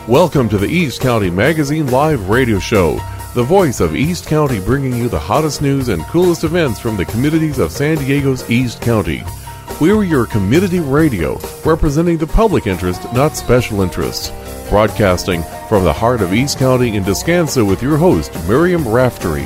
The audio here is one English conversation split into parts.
Welcome to the East County Magazine Live Radio Show, the voice of East County, bringing you the hottest news and coolest events from the communities of San Diego's East County. We're your community radio, representing the public interest, not special interests. Broadcasting from the heart of East County in Descanso with your host, Miriam Raftery.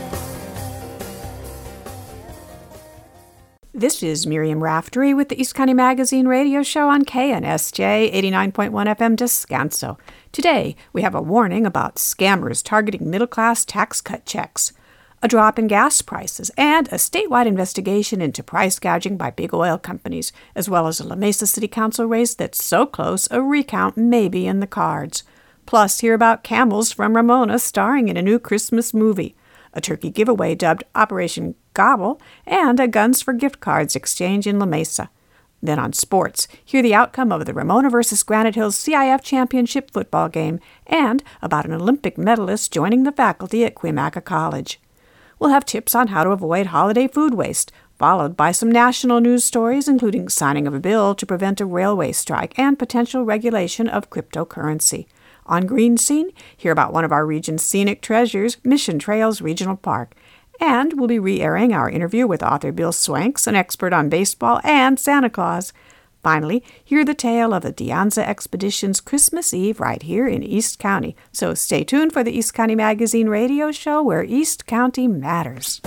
This is Miriam Raftery with the East County Magazine Radio Show on KNSJ 89.1 FM Descanso. Today, we have a warning about scammers targeting middle-class tax cut checks, a drop in gas prices, and a statewide investigation into price gouging by big oil companies, as well as a La Mesa City Council race that's so close a recount may be in the cards. Plus, hear about camels from Ramona starring in a new Christmas movie, a turkey giveaway dubbed Operation Gobble, and a Guns for Gift Cards exchange in La Mesa. Then on sports, hear the outcome of the Ramona versus Granite Hills CIF Championship football game and about an Olympic medalist joining the faculty at Cuyamaca College. We'll have tips on how to avoid holiday food waste, followed by some national news stories, including signing of a bill to prevent a railway strike and potential regulation of cryptocurrency. On Green Scene, hear about one of our region's scenic treasures, Mission Trails Regional Park. And we'll be re-airing our interview with author Bill Swanks, an expert on baseball and Santa Claus. Finally, hear the tale of the De Anza Expedition's Christmas Eve right here in East County. So stay tuned for the East County Magazine Radio Show, where East County matters.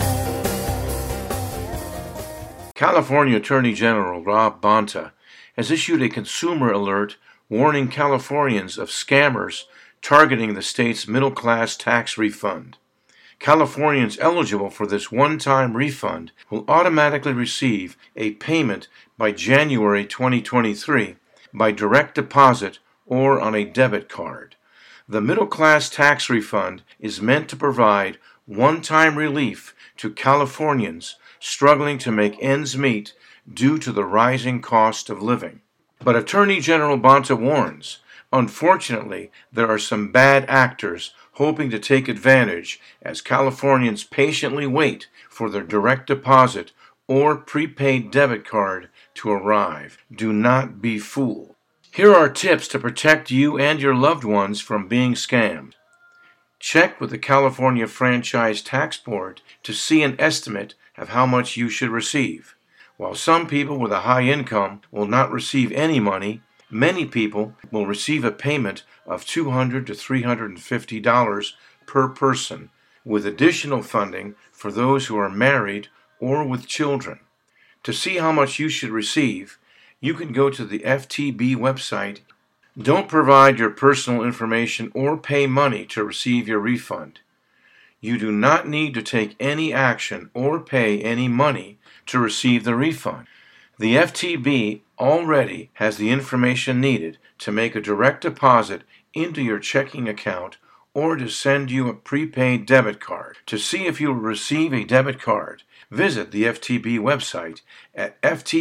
California Attorney General Rob Bonta has issued a consumer alert warning Californians of scammers targeting the state's middle-class tax refund. Californians eligible for this one-time refund will automatically receive a payment by January 2023 by direct deposit or on a debit card. The middle-class tax refund is meant to provide one-time relief to Californians struggling to make ends meet due to the rising cost of living. But Attorney General Bonta warns, unfortunately, there are some bad actors hoping to take advantage as Californians patiently wait for their direct deposit or prepaid debit card to arrive. Do not be fooled. Here are tips to protect you and your loved ones from being scammed. Check with the California Franchise Tax Board to see an estimate of how much you should receive. While some people with a high income will not receive any money, many people will receive a payment of $200 to $350 per person, with additional funding for those who are married or with children. To see how much you should receive, you can go to the FTB website. Don't provide your personal information or pay money to receive your refund. You do not need to take any action or pay any money to receive the refund. The FTB already has the information needed to make a direct deposit into your checking account or to send you a prepaid debit card. To see if you will receive a debit card, visit the FTB website at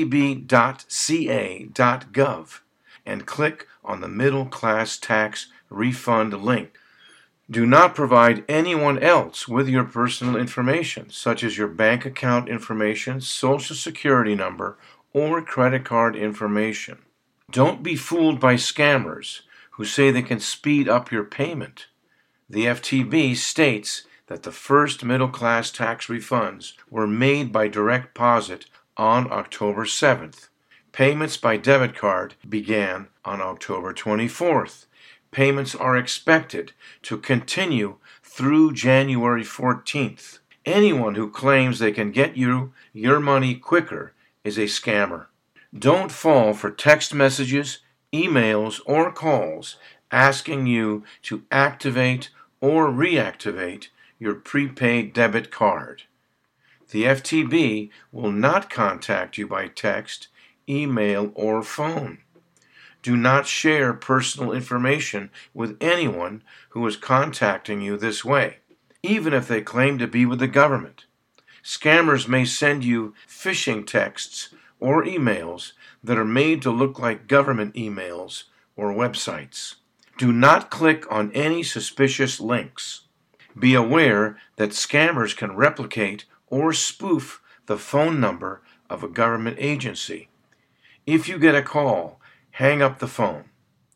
ftb.ca.gov and click on the Middle Class Tax Refund link. Do not provide anyone else with your personal information, such as your bank account information, social security number, or credit card information. Don't be fooled by scammers who say they can speed up your payment. The FTB states that the first middle-class tax refunds were made by direct deposit on October 7th. Payments by debit card began on October 24th. Payments are expected to continue through January 14th. Anyone who claims they can get you your money quicker is a scammer. Don't fall for text messages, emails, or calls asking you to activate or reactivate your prepaid debit card. The FTB will not contact you by text, email, or phone. Do not share personal information with anyone who is contacting you this way, even if they claim to be with the government. Scammers may send you phishing texts or emails that are made to look like government emails or websites. Do not click on any suspicious links. Be aware that scammers can replicate or spoof the phone number of a government agency. If you get a call, hang up the phone.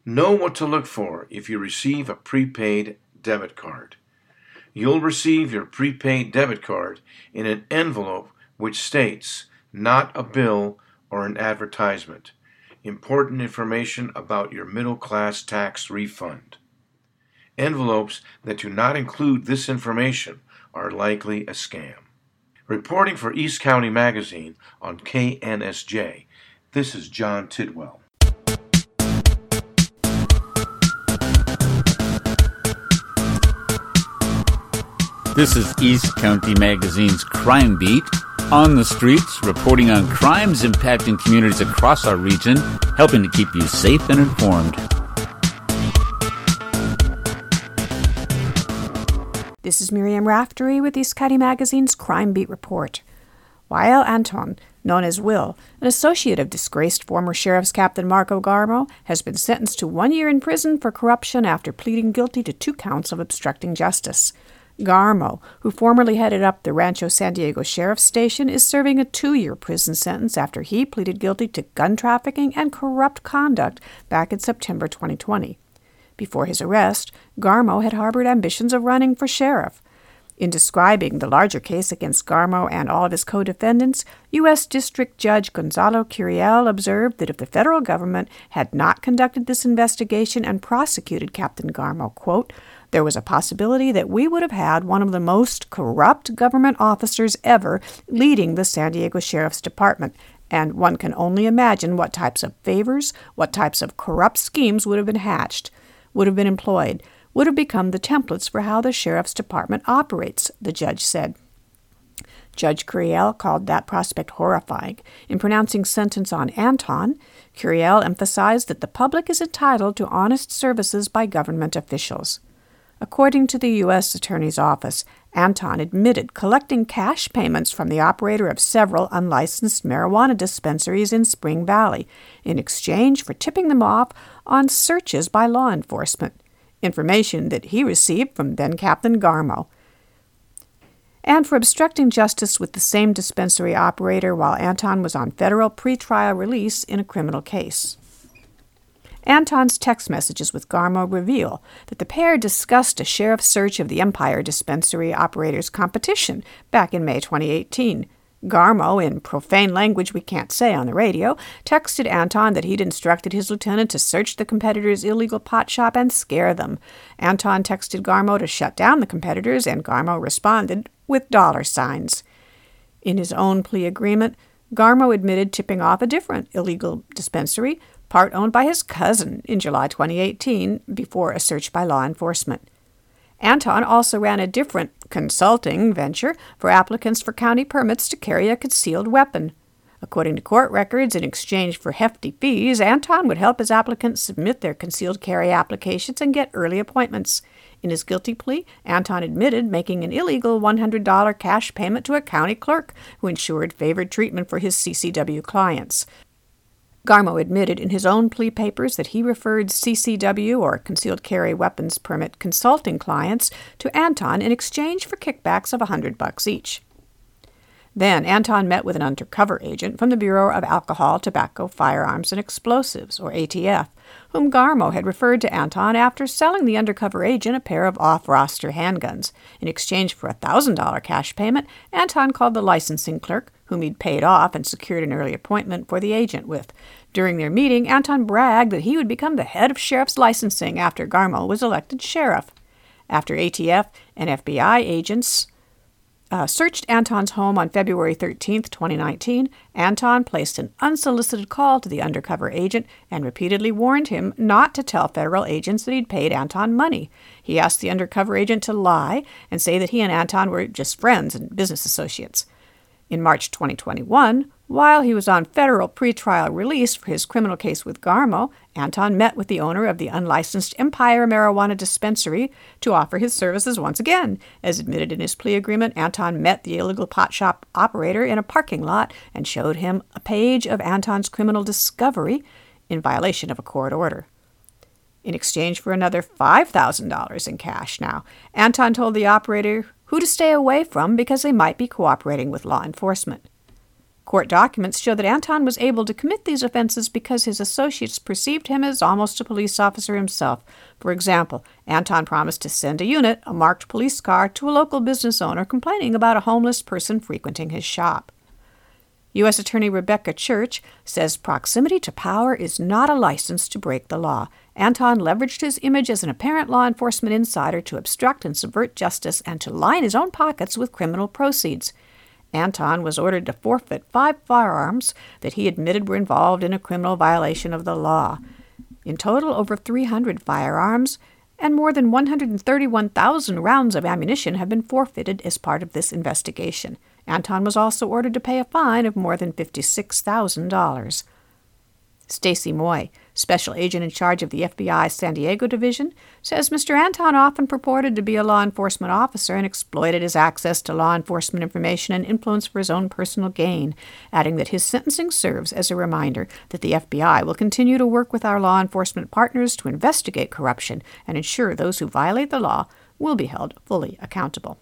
Know what to look for if you receive a prepaid debit card. You'll receive your prepaid debit card in an envelope which states, "Not a bill or an advertisement. Important information about your middle-class tax refund." Envelopes that do not include this information are likely a scam. Reporting for East County Magazine on KNSJ, this is John Tidwell. This is East County Magazine's Crime Beat, on the streets, reporting on crimes impacting communities across our region, helping to keep you safe and informed. This is Miriam Raftery with East County Magazine's Crime Beat Report. Wael Anton, known as Will, an associate of disgraced former Sheriff's Captain Marco Garmo, has been sentenced to 1 year in prison for corruption after pleading guilty to 2 counts of obstructing justice. Garmo, who formerly headed up the Rancho San Diego Sheriff's Station, is serving a 2-year prison sentence after he pleaded guilty to gun trafficking and corrupt conduct back in September 2020. Before his arrest, Garmo had harbored ambitions of running for sheriff. In describing the larger case against Garmo and all of his co-defendants, U.S. District Judge Gonzalo Curiel observed that if the federal government had not conducted this investigation and prosecuted Captain Garmo, quote, there was a possibility that we would have had one of the most corrupt government officers ever leading the San Diego Sheriff's Department, and one can only imagine what types of favors, what types of corrupt schemes would have been hatched, would have been employed, would have become the templates for how the Sheriff's Department operates, the judge said. Judge Curiel called that prospect horrifying. In pronouncing sentence on Anton, Curiel emphasized that the public is entitled to honest services by government officials. According to the U.S. Attorney's Office, Anton admitted collecting cash payments from the operator of several unlicensed marijuana dispensaries in Spring Valley in exchange for tipping them off on searches by law enforcement, information that he received from then-Captain Garmo, and for obstructing justice with the same dispensary operator while Anton was on federal pretrial release in a criminal case. Anton's text messages with Garmo reveal that the pair discussed a sheriff's search of the Empire dispensary operator's competition back in May 2018. Garmo, in profane language we can't say on the radio, texted Anton that he'd instructed his lieutenant to search the competitor's illegal pot shop and scare them. Anton texted Garmo to shut down the competitors, and Garmo responded with $signs. In his own plea agreement, Garmo admitted tipping off a different illegal dispensary, part owned by his cousin, in July 2018, before a search by law enforcement. Anton also ran a different consulting venture for applicants for county permits to carry a concealed weapon. According to court records, in exchange for hefty fees, Anton would help his applicants submit their concealed carry applications and get early appointments. In his guilty plea, Anton admitted making an illegal $100 cash payment to a county clerk who ensured favored treatment for his CCW clients. Garmo admitted in his own plea papers that he referred CCW, or Concealed Carry Weapons Permit, consulting clients to Anton in exchange for kickbacks of $100 each. Then Anton met with an undercover agent from the Bureau of Alcohol, Tobacco, Firearms, and Explosives, or ATF, whom Garmo had referred to Anton after selling the undercover agent a pair of off-roster handguns. In exchange for a $1,000 cash payment, Anton called the licensing clerk, whom he'd paid off and secured an early appointment for the agent with. During their meeting, Anton bragged that he would become the head of sheriff's licensing after Garmo was elected sheriff. After ATF and FBI agents searched Anton's home on February 13, 2019, Anton placed an unsolicited call to the undercover agent and repeatedly warned him not to tell federal agents that he'd paid Anton money. He asked the undercover agent to lie and say that he and Anton were just friends and business associates. In March 2021, while he was on federal pretrial release for his criminal case with Garmo, Anton met with the owner of the unlicensed Empire Marijuana Dispensary to offer his services once again. As admitted in his plea agreement, Anton met the illegal pot shop operator in a parking lot and showed him a page of Anton's criminal discovery in violation of a court order. In exchange for another $5,000 in cash now, Anton told the operator who to stay away from because they might be cooperating with law enforcement. Court documents show that Anton was able to commit these offenses because his associates perceived him as almost a police officer himself. For example, Anton promised to send a unit, a marked police car, to a local business owner complaining about a homeless person frequenting his shop. U.S. Attorney Rebecca Church says proximity to power is not a license to break the law. Anton leveraged his image as an apparent law enforcement insider to obstruct and subvert justice and to line his own pockets with criminal proceeds. Anton was ordered to forfeit 5 firearms that he admitted were involved in a criminal violation of the law. In total, over 300 firearms and more than 131,000 rounds of ammunition have been forfeited as part of this investigation. Anton was also ordered to pay a fine of more than $56,000. Stacy Moy, special agent in charge of the FBI San Diego division, says Mr. Anton often purported to be a law enforcement officer and exploited his access to law enforcement information and influence for his own personal gain, adding that his sentencing serves as a reminder that the FBI will continue to work with our law enforcement partners to investigate corruption and ensure those who violate the law will be held fully accountable.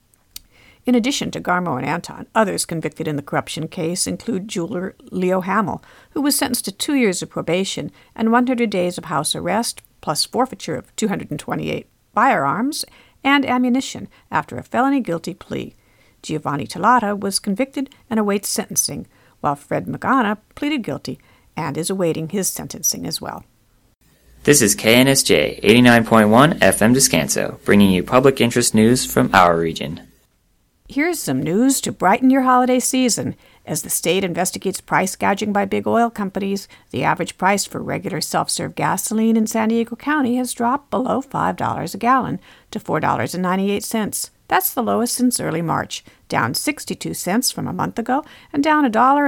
In addition to Garmo and Anton, others convicted in the corruption case include jeweler Leo Hamill, who was sentenced to 2 years of probation and 100 days of house arrest, plus forfeiture of 228 firearms and ammunition after a felony guilty plea. Giovanni Tallata was convicted and awaits sentencing, while Fred Magana pleaded guilty and is awaiting his sentencing as well. This is KNSJ 89.1 FM Descanso, bringing you public interest news from our region. Here's some news to brighten your holiday season. As the state investigates price gouging by big oil companies, the average price for regular self-serve gasoline in San Diego County has dropped below $5 a gallon to $4.98. That's the lowest since early March, down 62 cents from a month ago and down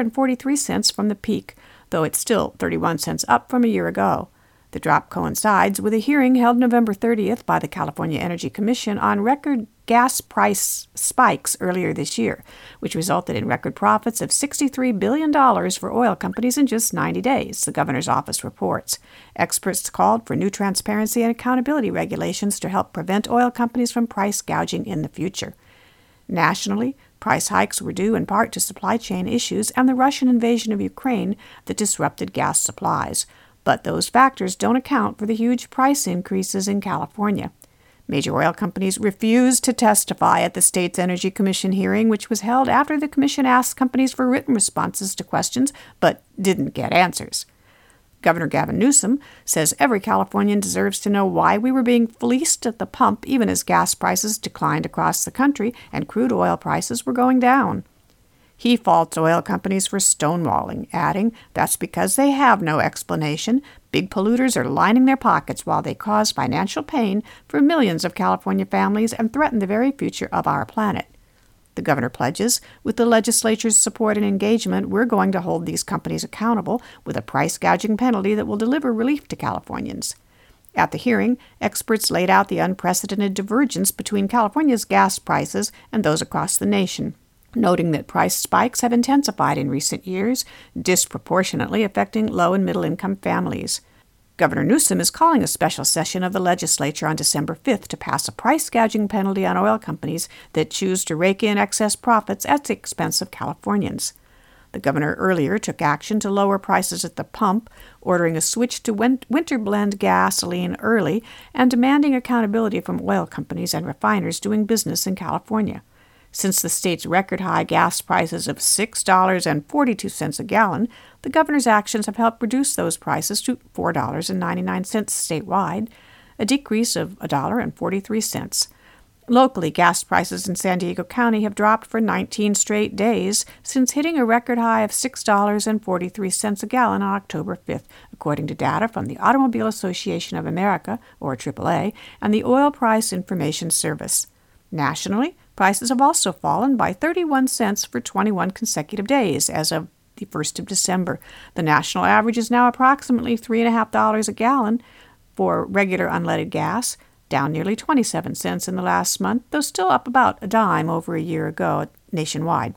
$1.43 from the peak, though it's still 31 cents up from a year ago. The drop coincides with a hearing held November 30th by the California Energy Commission on record gas price spikes earlier this year, which resulted in record profits of $63 billion for oil companies in just 90 days, the governor's office reports. Experts called for new transparency and accountability regulations to help prevent oil companies from price gouging in the future. Nationally, price hikes were due in part to supply chain issues and the Russian invasion of Ukraine that disrupted gas supplies. But those factors don't account for the huge price increases in California. Major oil companies refused to testify at the state's Energy Commission hearing, which was held after the commission asked companies for written responses to questions, but didn't get answers. Governor Gavin Newsom says every Californian deserves to know why we were being fleeced at the pump, even as gas prices declined across the country and crude oil prices were going down. He faults oil companies for stonewalling, adding, "That's because they have no explanation. Big polluters are lining their pockets while they cause financial pain for millions of California families and threaten the very future of our planet." The governor pledges, with the legislature's support and engagement, we're going to hold these companies accountable with a price gouging penalty that will deliver relief to Californians. At the hearing, experts laid out the unprecedented divergence between California's gas prices and those across the nation, noting that price spikes have intensified in recent years, disproportionately affecting low- and middle-income families. Governor Newsom is calling a special session of the legislature on December 5th to pass a price gouging penalty on oil companies that choose to rake in excess profits at the expense of Californians. The governor earlier took action to lower prices at the pump, ordering a switch to winter blend gasoline early and demanding accountability from oil companies and refiners doing business in California. Since the state's record-high gas prices of $6.42 a gallon, the governor's actions have helped reduce those prices to $4.99 statewide, a decrease of $1.43. Locally, gas prices in San Diego County have dropped for 19 straight days since hitting a record high of $6.43 a gallon on October 5th, according to data from the Automobile Association of America, or AAA, and the Oil Price Information Service. Nationally, prices have also fallen by 31 cents for 21 consecutive days as of the 1st of December. The national average is now approximately $3.50 a gallon for regular unleaded gas, down nearly 27 cents in the last month, though still up about a dime over a year ago nationwide.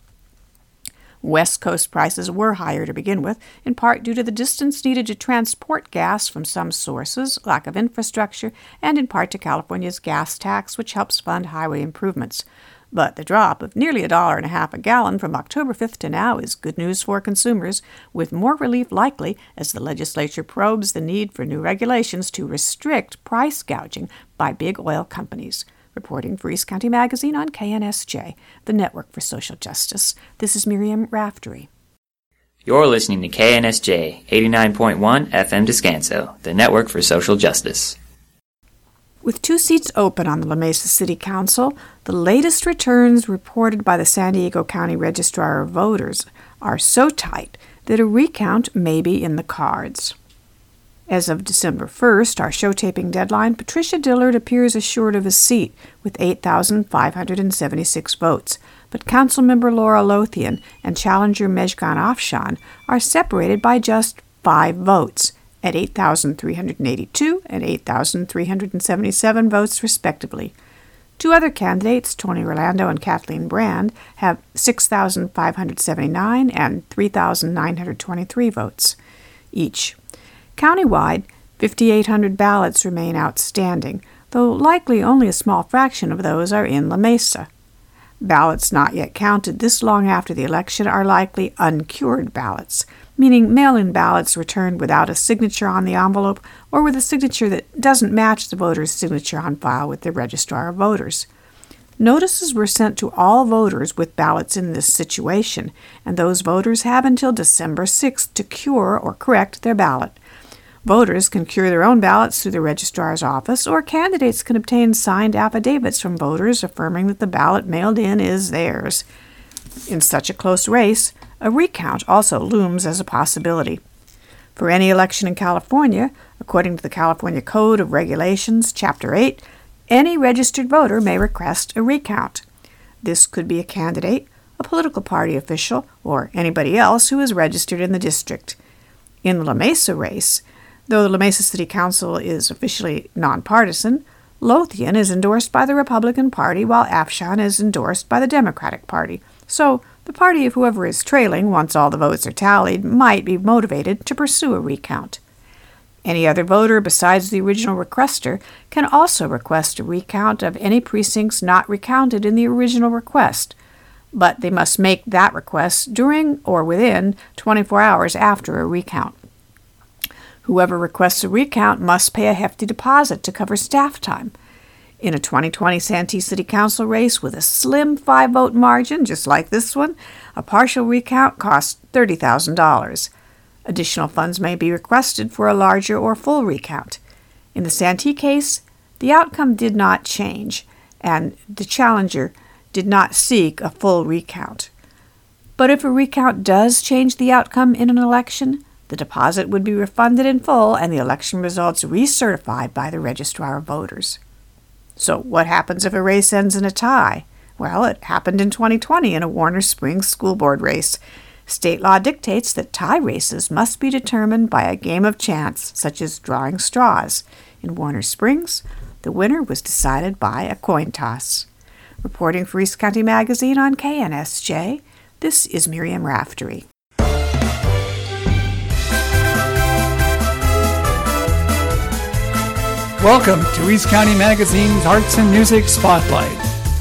West Coast prices were higher to begin with, in part due to the distance needed to transport gas from some sources, lack of infrastructure, and in part to California's gas tax, which helps fund highway improvements. But the drop of nearly $1.50 a gallon from October 5th to now is good news for consumers, with more relief likely as the legislature probes the need for new regulations to restrict price gouging by big oil companies. Reporting for East County Magazine on KNSJ, the Network for Social Justice, this is Miriam Raftery. You're listening to KNSJ 89.1 FM Descanso, the Network for Social Justice. With 2 seats open on the La Mesa City Council, the latest returns reported by the San Diego County Registrar of Voters are so tight that a recount may be in the cards. As of December 1st, our show taping deadline, Patricia Dillard appears assured of a seat with 8,576 votes, but Councilmember Laura Lothian and challenger Mejgan Afshan are separated by just 5 votes, at 8,382 and 8,377 votes, respectively. 2 other candidates, Tony Orlando and Kathleen Brand, have 6,579 and 3,923 votes each. Countywide, 5,800 ballots remain outstanding, though likely only a small fraction of those are in La Mesa. Ballots not yet counted this long after the election are likely uncured ballots, meaning mail-in ballots returned without a signature on the envelope or with a signature that doesn't match the voter's signature on file with the Registrar of Voters. Notices were sent to all voters with ballots in this situation, and those voters have until December 6th to cure or correct their ballot. Voters can cure their own ballots through the registrar's office, or candidates can obtain signed affidavits from voters affirming that the ballot mailed in is theirs. In such a close race, a recount also looms as a possibility. For any election in California, according to the California Code of Regulations, Chapter 8, any registered voter may request a recount. This could be a candidate, a political party official, or anybody else who is registered in the district. In the La Mesa race, though the La Mesa City Council is officially nonpartisan, Lothian is endorsed by the Republican Party while Afshan is endorsed by the Democratic Party. So the party of whoever is trailing, once all the votes are tallied, might be motivated to pursue a recount. Any other voter besides the original requester can also request a recount of any precincts not recounted in the original request, but they must make that request during or within 24 hours after a recount. Whoever requests a recount must pay a hefty deposit to cover staff time. In a 2020 Santee City Council race with a slim 5-vote margin, just like this one, a partial recount costs $30,000. Additional funds may be requested for a larger or full recount. In the Santee case, the outcome did not change, and the challenger did not seek a full recount. But if a recount does change the outcome in an election, the deposit would be refunded in full and the election results recertified by the Registrar of Voters. So what happens if a race ends in a tie? Well, it happened in 2020 in a Warner Springs school board race. State law dictates that tie races must be determined by a game of chance, such as drawing straws. In Warner Springs, the winner was decided by a coin toss. Reporting for East County Magazine on KNSJ, this is Miriam Raftery. Welcome to East County Magazine's Arts and Music Spotlight.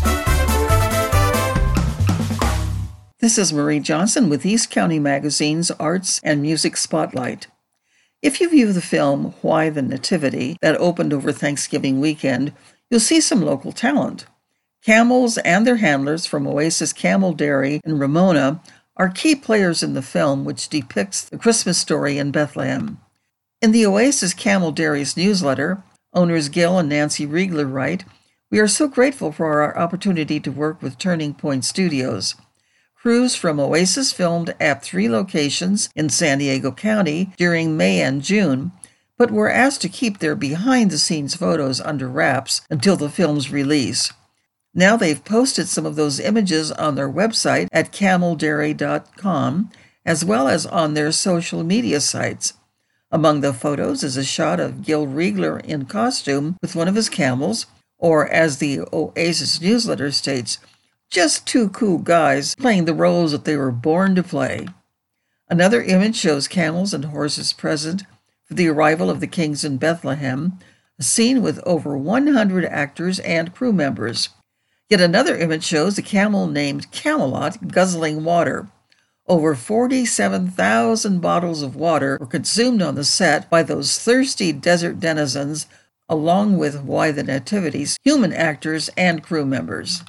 This is Marie Johnson with East County Magazine's Arts and Music Spotlight. If you view the film Why the Nativity that opened over Thanksgiving weekend, you'll see some local talent. Camels and their handlers from Oasis Camel Dairy in Ramona are key players in the film, which depicts the Christmas story in Bethlehem. In the Oasis Camel Dairy's newsletter, owners Gil and Nancy Riegler write, "We are so grateful for our opportunity to work with Turning Point Studios. Crews from Oasis filmed at 3 locations in San Diego County during May and June, but were asked to keep their behind-the-scenes photos under wraps until the film's release. Now they've posted some of those images on their website at cameldairy.com, as well as on their social media sites. Among the photos is a shot of Gil Riegler in costume with one of his camels, or as the Oasis newsletter states, just 2 cool guys playing the roles that they were born to play. Another image shows camels and horses present for the arrival of the kings in Bethlehem, a scene with over 100 actors and crew members. Yet another image shows a camel named Camelot guzzling water. Over 47,000 bottles of water were consumed on the set by those thirsty desert denizens, along with Why the Nativity's human actors and crew members.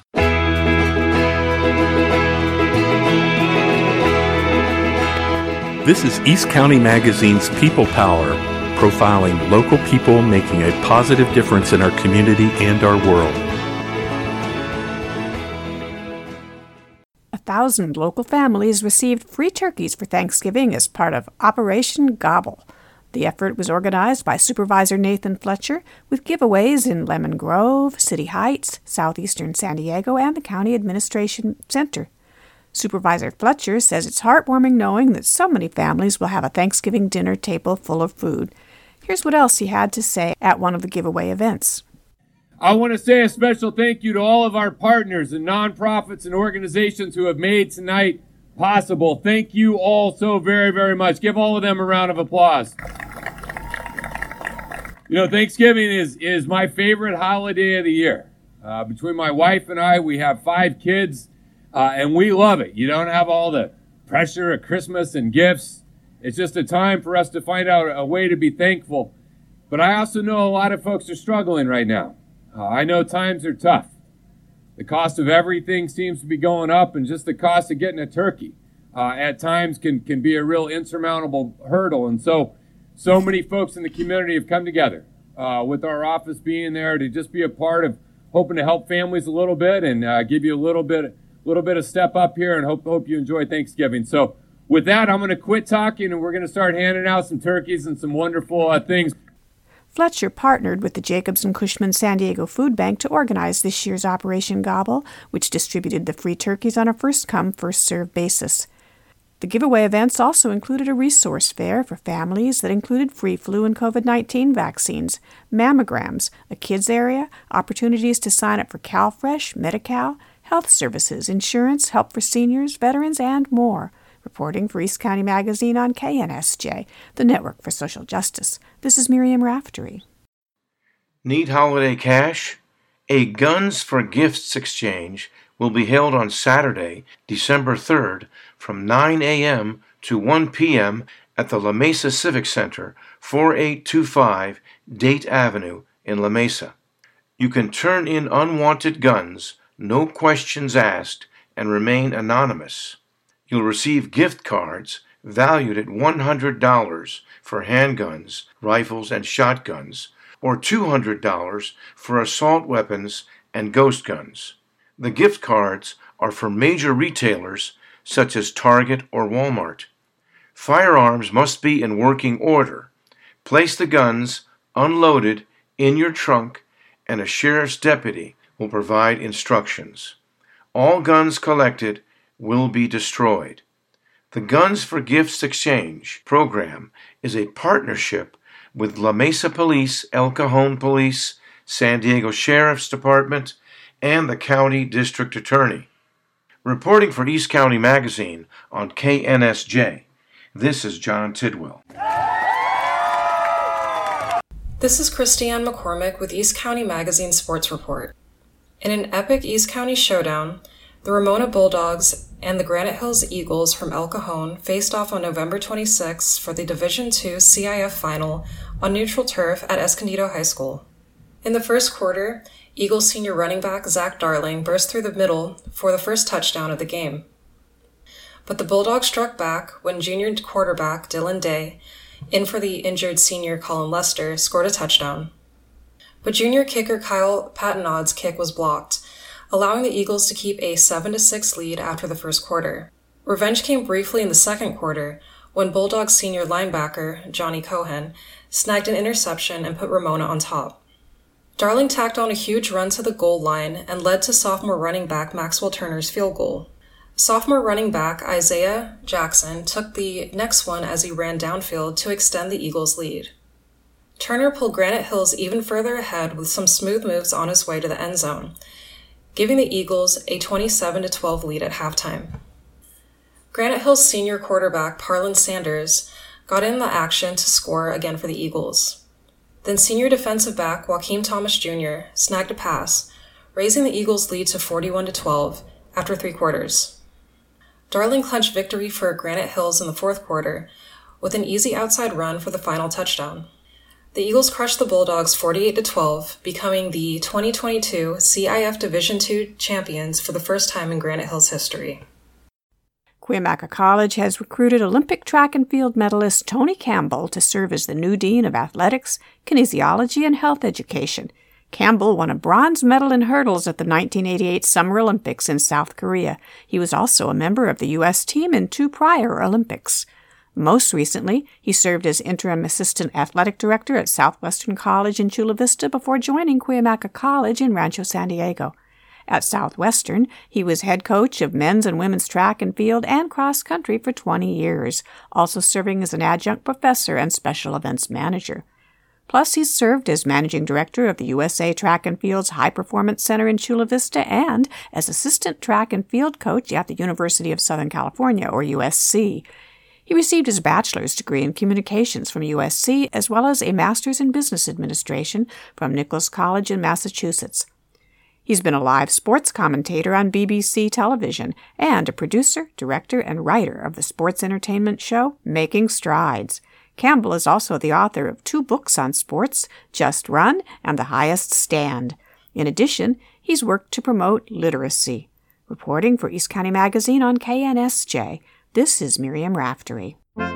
This is East County Magazine's People Power, profiling local people making a positive difference in our community and our world. 1,000 local families received free turkeys for Thanksgiving as part of Operation Gobble. The effort was organized by Supervisor Nathan Fletcher with giveaways in Lemon Grove, City Heights, southeastern San Diego, and the County Administration Center. Supervisor Fletcher says it's heartwarming knowing that so many families will have a Thanksgiving dinner table full of food. Here's what else he had to say at one of the giveaway events. I want to say a special thank you to all of our partners and nonprofits and organizations who have made tonight possible. Thank you all so very, very much. Give all of them a round of applause. You know, Thanksgiving is my favorite holiday of the year. Between my wife and I, we have 5 kids, and we love it. You don't have all the pressure of Christmas and gifts. It's just a time for us to find out a way to be thankful. But I also know a lot of folks are struggling right now. I know times are tough. The cost of everything seems to be going up, and just the cost of getting a turkey at times can be a real insurmountable hurdle. And so many folks in the community have come together with our office being there to just be a part of hoping to help families a little bit and give you a little bit of step up here, and hope you enjoy Thanksgiving. So with that, I'm going to quit talking, and we're going to start handing out some turkeys and some wonderful things. Fletcher partnered with the Jacobs and Cushman San Diego Food Bank to organize this year's Operation Gobble, which distributed the free turkeys on a first-come, first-served basis. The giveaway events also included a resource fair for families that included free flu and COVID-19 vaccines, mammograms, a kids area, opportunities to sign up for CalFresh, Medi-Cal, health services, insurance, help for seniors, veterans, and more. Reporting for East County Magazine on KNSJ, the Network for Social Justice. This is Miriam Raftery. Need holiday cash? A Guns for Gifts exchange will be held on Saturday, December 3rd, from 9 a.m. to 1 p.m. at the La Mesa Civic Center, 4825 Date Avenue in La Mesa. You can turn in unwanted guns, no questions asked, and remain anonymous. You'll receive gift cards valued at $100 for handguns, rifles, and shotguns, or $200 for assault weapons and ghost guns. The gift cards are for major retailers such as Target or Walmart. Firearms must be in working order. Place the guns, unloaded, in your trunk, and a sheriff's deputy will provide instructions. All guns collected will be destroyed. The Guns for Gifts Exchange program is a partnership with La Mesa Police, El Cajon Police, San Diego Sheriff's Department, and the County District Attorney. Reporting for East County Magazine on KNSJ, this is John Tidwell. This is Christiane McCormick with East County Magazine Sports Report. In an epic East County showdown, the Ramona Bulldogs and the Granite Hills Eagles from El Cajon faced off on November 26 for the Division II CIF Final on neutral turf at Escondido High School. In the first quarter, Eagles senior running back Zach Darling burst through the middle for the first touchdown of the game. But the Bulldogs struck back when junior quarterback Dylan Day, in for the injured senior Colin Lester, scored a touchdown. But junior kicker Kyle Patenaude's kick was blocked, allowing the Eagles to keep a 7-6 lead after the first quarter. Revenge came briefly in the second quarter when Bulldogs senior linebacker Johnny Cohen snagged an interception and put Ramona on top. Darling tacked on a huge run to the goal line and led to sophomore running back Maxwell Turner's field goal. Sophomore running back Isaiah Jackson took the next one as he ran downfield to extend the Eagles' lead. Turner pulled Granite Hills even further ahead with some smooth moves on his way to the end zone, giving the Eagles a 27-12 lead at halftime. Granite Hills senior quarterback Parlin Sanders got in the action to score again for the Eagles. Then senior defensive back Joaquin Thomas Jr. snagged a pass, raising the Eagles' lead to 41-12 after 3 quarters. Darling clinched victory for Granite Hills in the 4th quarter with an easy outside run for the final touchdown. The Eagles crushed the Bulldogs 48-12, becoming the 2022 CIF Division II champions for the first time in Granite Hills history. Cuyamaca College has recruited Olympic track and field medalist Tony Campbell to serve as the new Dean of Athletics, Kinesiology, and Health Education. Campbell won a bronze medal in hurdles at the 1988 Summer Olympics in South Korea. He was also a member of the U.S. team in 2 prior Olympics. Most recently, he served as interim assistant athletic director at Southwestern College in Chula Vista before joining Cuyamaca College in Rancho San Diego. At Southwestern, he was head coach of men's and women's track and field and cross country for 20 years, also serving as an adjunct professor and special events manager. Plus, he's served as managing director of the USA Track and Field's High Performance Center in Chula Vista and as assistant track and field coach at the University of Southern California, or USC. He received his bachelor's degree in communications from USC as well as a master's in business administration from Nicholas College in Massachusetts. He's been a live sports commentator on BBC television and a producer, director, and writer of the sports entertainment show Making Strides. Campbell is also the author of 2 books on sports, Just Run and The Highest Stand. In addition, he's worked to promote literacy. Reporting for East County Magazine on KNSJ, this is Miriam Raftery.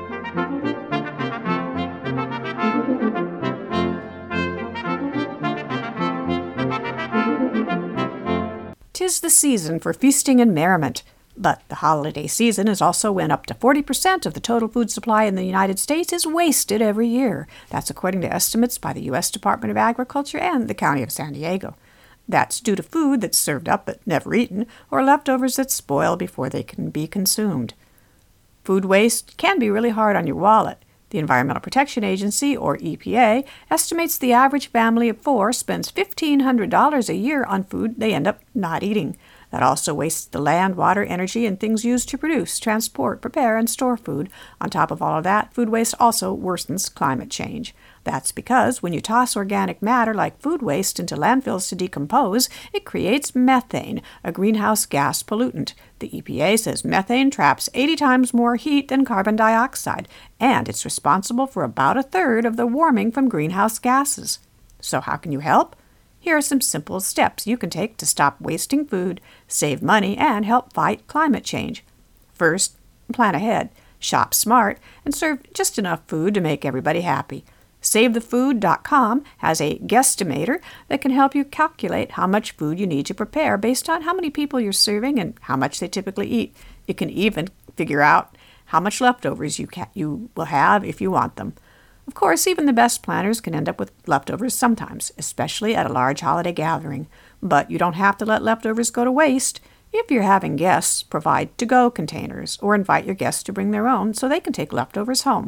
'Tis the season for feasting and merriment, but the holiday season is also when up to 40% of the total food supply in the United States is wasted every year. That's according to estimates by the U.S. Department of Agriculture and the County of San Diego. That's due to food that's served up but never eaten, or leftovers that spoil before they can be consumed. Food waste can be really hard on your wallet. The Environmental Protection Agency, or EPA, estimates the average family of 4 spends $1,500 a year on food they end up not eating. That also wastes the land, water, energy, and things used to produce, transport, prepare, and store food. On top of all of that, food waste also worsens climate change. That's because when you toss organic matter like food waste into landfills to decompose, it creates methane, a greenhouse gas pollutant. The EPA says methane traps 80 times more heat than carbon dioxide, and it's responsible for about 1/3 of the warming from greenhouse gases. So how can you help? Here are some simple steps you can take to stop wasting food, save money, and help fight climate change. First, plan ahead, shop smart, and serve just enough food to make everybody happy. SaveTheFood.com has a guesstimator that can help you calculate how much food you need to prepare based on how many people you're serving and how much they typically eat. It can even figure out how much leftovers you will have if you want them. Of course, even the best planners can end up with leftovers sometimes, especially at a large holiday gathering. But you don't have to let leftovers go to waste. If you're having guests, provide to-go containers or invite your guests to bring their own so they can take leftovers home.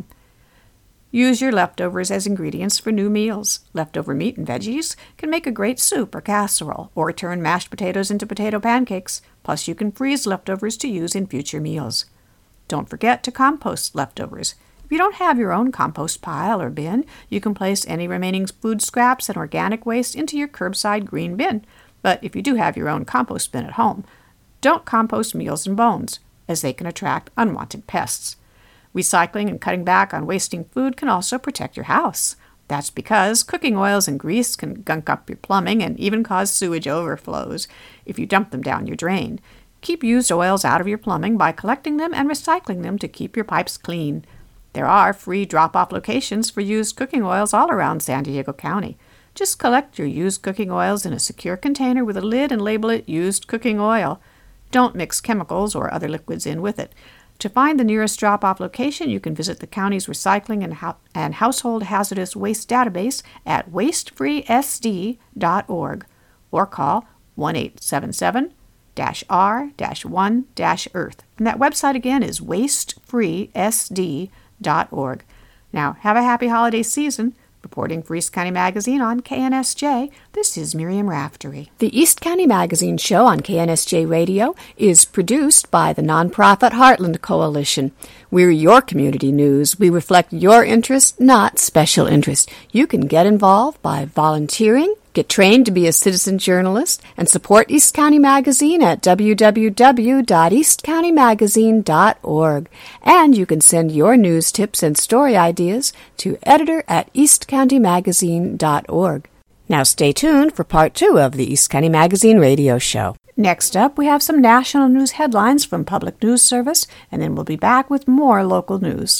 Use your leftovers as ingredients for new meals. Leftover meat and veggies can make a great soup or casserole, or turn mashed potatoes into potato pancakes. Plus, you can freeze leftovers to use in future meals. Don't forget to compost leftovers. If you don't have your own compost pile or bin, you can place any remaining food scraps and organic waste into your curbside green bin. But if you do have your own compost bin at home, don't compost meals and bones, as they can attract unwanted pests. Recycling and cutting back on wasting food can also protect your house. That's because cooking oils and grease can gunk up your plumbing and even cause sewage overflows if you dump them down your drain. Keep used oils out of your plumbing by collecting them and recycling them to keep your pipes clean. There are free drop-off locations for used cooking oils all around San Diego County. Just collect your used cooking oils in a secure container with a lid and label it used cooking oil. Don't mix chemicals or other liquids in with it. To find the nearest drop-off location, you can visit the county's Recycling and Household Hazardous Waste database at wastefreesd.org or call 1-877-R-1-EARTH. And that website again is wastefreesd.org. Now, have a happy holiday season. Reporting for East County Magazine on KNSJ, this is Miriam Raftery. The East County Magazine show on KNSJ Radio is produced by the nonprofit Heartland Coalition. We're your community news. We reflect your interest, not special interest. You can get involved by volunteering, Get trained to be a citizen journalist and support East County Magazine at www.eastcountymagazine.org. And you can send your news tips and story ideas to editor@eastcountymagazine.org. Now stay tuned for part 2 of the East County Magazine radio show. Next up, we have some national news headlines from Public News Service, and then we'll be back with more local news.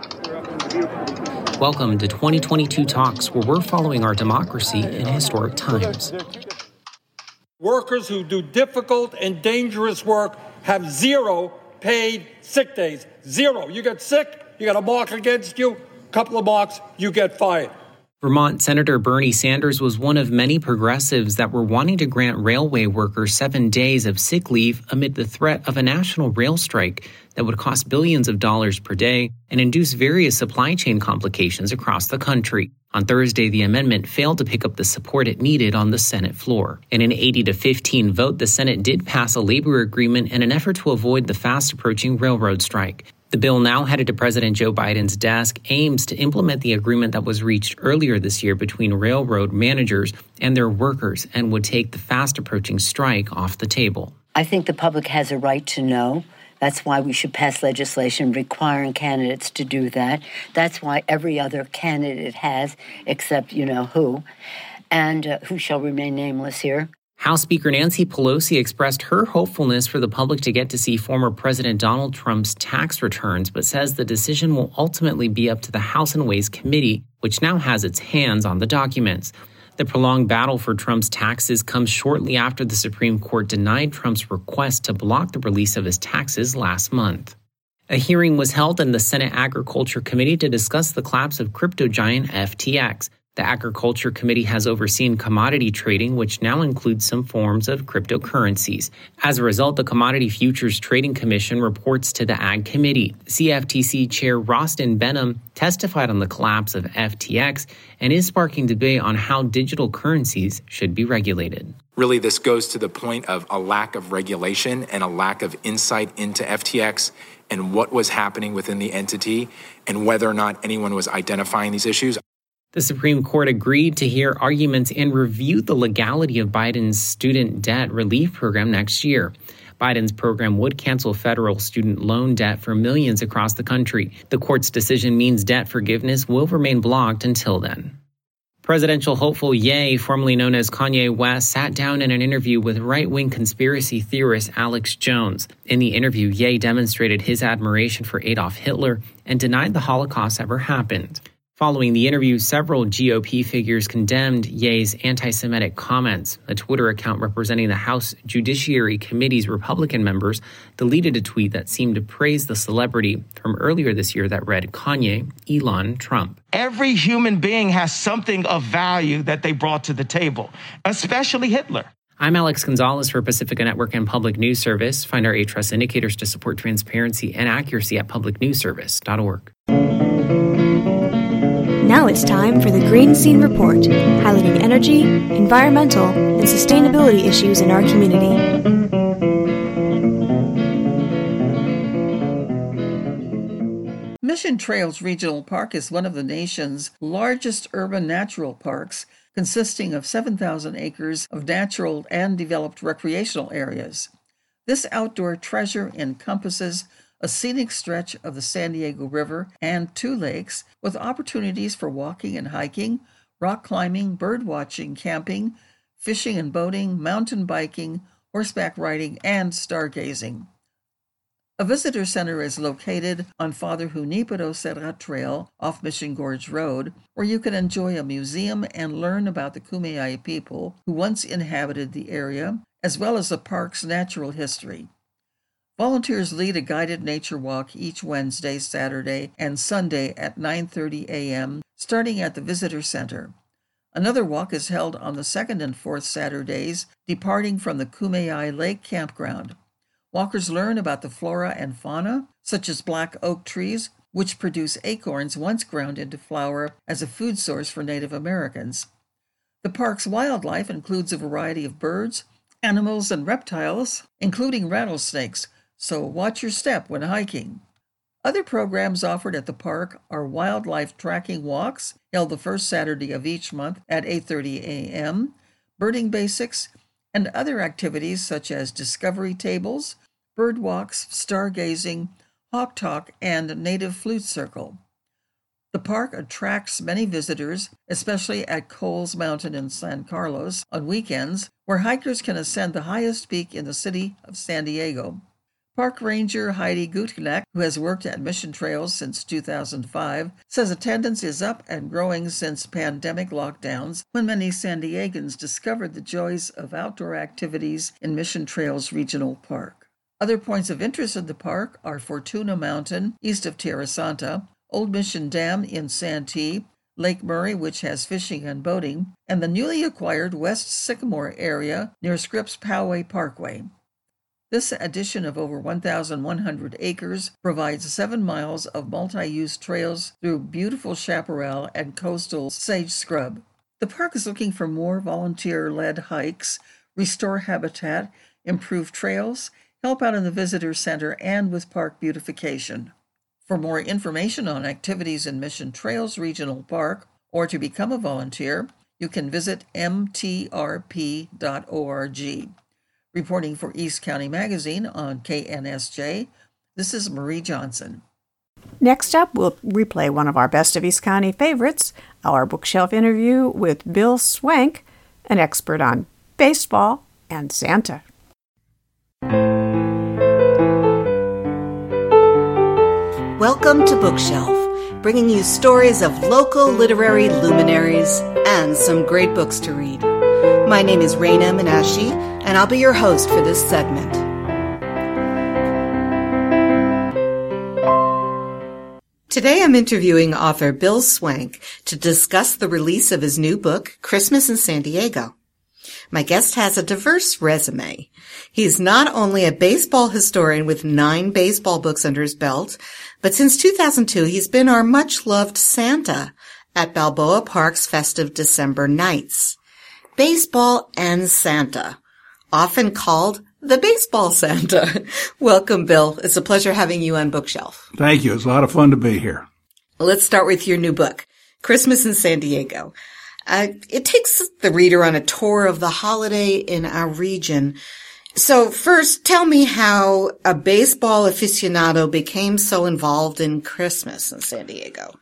Welcome to 2022 Talks, where we're following our democracy in historic times. Workers who do difficult and dangerous work have 0 paid sick days. 0. You get sick, you got a mark against you, couple of marks, you get fired. Vermont Senator Bernie Sanders was one of many progressives that were wanting to grant railway workers 7 days of sick leave amid the threat of a national rail strike that would cost billions of dollars per day and induce various supply chain complications across the country. On Thursday, the amendment failed to pick up the support it needed on the Senate floor. In an 80-15 vote, the Senate did pass a labor agreement in an effort to avoid the fast-approaching railroad strike. The bill, now headed to President Joe Biden's desk, aims to implement the agreement that was reached earlier this year between railroad managers and their workers and would take the fast-approaching strike off the table. I think the public has a right to know. That's why we should pass legislation requiring candidates to do that. That's why every other candidate has, except who, and who shall remain nameless here. House Speaker Nancy Pelosi expressed her hopefulness for the public to get to see former President Donald Trump's tax returns, but says the decision will ultimately be up to the House and Ways Committee, which now has its hands on the documents. The prolonged battle for Trump's taxes comes shortly after the Supreme Court denied Trump's request to block the release of his taxes last month. A hearing was held in the Senate Agriculture Committee to discuss the collapse of crypto giant FTX. The Agriculture Committee has overseen commodity trading, which now includes some forms of cryptocurrencies. As a result, the Commodity Futures Trading Commission reports to the Ag Committee. CFTC Chair Rostin Benham testified on the collapse of FTX and is sparking debate on how digital currencies should be regulated. Really, this goes to the point of a lack of regulation and a lack of insight into FTX and what was happening within the entity and whether or not anyone was identifying these issues. The Supreme Court agreed to hear arguments and review the legality of Biden's student debt relief program next year. Biden's program would cancel federal student loan debt for millions across the country. The court's decision means debt forgiveness will remain blocked until then. Presidential hopeful Ye, formerly known as Kanye West, sat down in an interview with right-wing conspiracy theorist Alex Jones. In the interview, Ye demonstrated his admiration for Adolf Hitler and denied the Holocaust ever happened. Following the interview, several GOP figures condemned Ye's anti-Semitic comments. A Twitter account representing the House Judiciary Committee's Republican members deleted a tweet that seemed to praise the celebrity from earlier this year that read, Kanye, Elon, Trump. Every human being has something of value that they brought to the table, especially Hitler. I'm Alex Gonzalez for Pacifica Network and Public News Service. Find our A-Trust indicators to support transparency and accuracy at publicnewsservice.org. Now it's time for the Green Scene Report, highlighting energy, environmental, and sustainability issues in our community. Mission Trails Regional Park is one of the nation's largest urban natural parks, consisting of 7,000 acres of natural and developed recreational areas. This outdoor treasure encompasses a scenic stretch of the San Diego River and 2 lakes with opportunities for walking and hiking, rock climbing, bird watching, camping, fishing and boating, mountain biking, horseback riding, and stargazing. A visitor center is located on Father Junipero Serra Trail off Mission Gorge Road, where you can enjoy a museum and learn about the Kumeyaay people who once inhabited the area, as well as the park's natural history. Volunteers lead a guided nature walk each Wednesday, Saturday, and Sunday at 9:30 a.m., starting at the Visitor Center. Another walk is held on the 2nd and 4th Saturdays, departing from the Kumeyaay Lake Campground. Walkers learn about the flora and fauna, such as black oak trees, which produce acorns once ground into flour as a food source for Native Americans. The park's wildlife includes a variety of birds, animals, and reptiles, including rattlesnakes, so watch your step when hiking. Other programs offered at the park are wildlife tracking walks, held the first Saturday of each month at 8:30 a.m., birding basics, and other activities such as discovery tables, bird walks, stargazing, hawk talk, and native flute circle. The park attracts many visitors, especially at Coles Mountain in San Carlos on weekends, where hikers can ascend the highest peak in the city of San Diego. Park Ranger Heidi Gutknecht, who has worked at Mission Trails since 2005, says attendance is up and growing since pandemic lockdowns, when many San Diegans discovered the joys of outdoor activities in Mission Trails Regional Park. Other points of interest in the park are Fortuna Mountain, east of Tierra Santa, Old Mission Dam in Santee, Lake Murray, which has fishing and boating, and the newly acquired West Sycamore area near Scripps Poway Parkway. This addition of over 1,100 acres provides 7 miles of multi-use trails through beautiful chaparral and coastal sage scrub. The park is looking for more volunteer-led hikes, restore habitat, improve trails, help out in the visitor center, and with park beautification. For more information on activities in Mission Trails Regional Park or to become a volunteer, you can visit mtrp.org. Reporting for East County Magazine on KNSJ, this is Marie Johnson. Next up, we'll replay one of our Best of East County favorites, our bookshelf interview with Bill Swank, an expert on baseball and Santa. Welcome to Bookshelf, bringing you stories of local literary luminaries and some great books to read. My name is Raina Minashi, and I'll be your host for this segment. Today I'm interviewing author Bill Swank to discuss the release of his new book, Christmas in San Diego. My guest has a diverse resume. He's not only a baseball historian with 9 baseball books under his belt, but since 2002 he's been our much-loved Santa at Balboa Park's festive December nights. Baseball and Santa, often called the Baseball Santa. Welcome, Bill. It's a pleasure having you on Bookshelf. Thank you. It's a lot of fun to be here. Let's start with your new book, Christmas in San Diego. It takes the reader on a tour of the holiday in our region. So first, tell me how a baseball aficionado became so involved in Christmas in San Diego.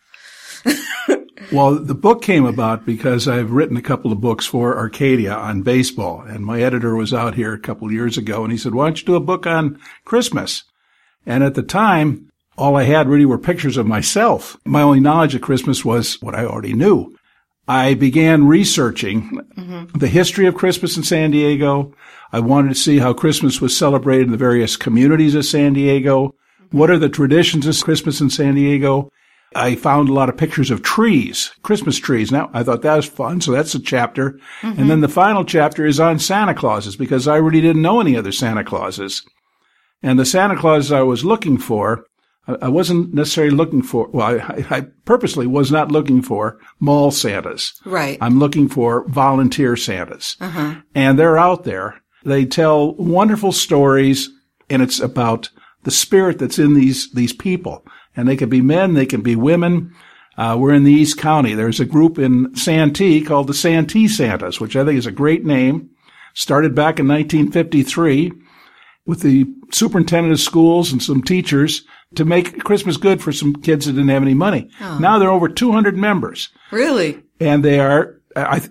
Well, the book came about because I've written a couple of books for Arcadia on baseball, and my editor was out here a couple of years ago, and he said, why don't you do a book on Christmas? And at the time, all I had really were pictures of myself. My only knowledge of Christmas was what I already knew. I began researching the history of Christmas in San Diego. I wanted to see how Christmas was celebrated in the various communities of San Diego. What are the traditions of Christmas in San Diego? I found a lot of pictures of trees, Christmas trees. Now, I thought that was fun, so that's a chapter. And then the final chapter is on Santa Clauses, because I really didn't know any other Santa Clauses. And the Santa Clauses I was looking for, I wasn't necessarily looking for, well, I purposely was not looking for mall Santas. Right. I'm looking for volunteer Santas. And they're out there. They tell wonderful stories, and it's about the spirit that's in these people. And they can be men, they can be women. We're in the East County. There's a group in Santee called the Santee Santas, which I think is a great name. Started back in 1953 with the superintendent of schools and some teachers to make Christmas good for some kids that didn't have any money. Now there are over 200 members. Really? And they are,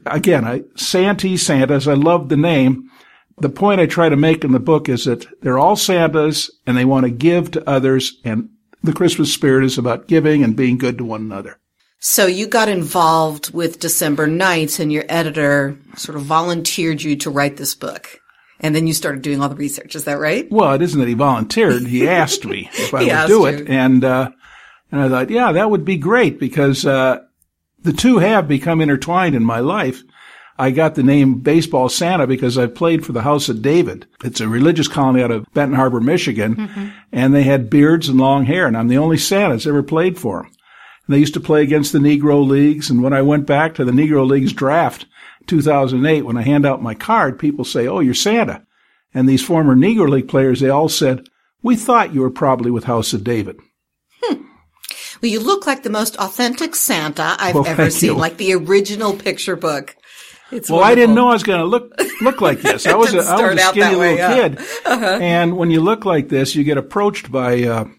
Santee Santas. I love the name. The point I try to make in the book is that they're all Santas and they want to give to others, and the Christmas spirit is about giving and being good to one another. So you got involved with December Nights, and your editor sort of volunteered you to write this book. And then you started doing all the research. Is that right? Well, it isn't that he volunteered. He asked me if I would do it. And I thought, yeah, that would be great, because the two have become intertwined in my life. I got the name Baseball Santa because I played for the House of David. It's a religious colony out of Benton Harbor, Michigan, and they had beards and long hair, and I'm the only Santa that's ever played for them. And they used to play against the Negro Leagues, and when I went back to the Negro Leagues draft in 2008, when I hand out my card, people say, oh, you're Santa. And these former Negro League players, they all said, we thought you were probably with House of David. Well, you look like the most authentic Santa I've ever seen, like the original picture book. Well, I didn't know I was going to look like this. I was a skinny little kid. Uh-huh. And when you look like this, you get approached by,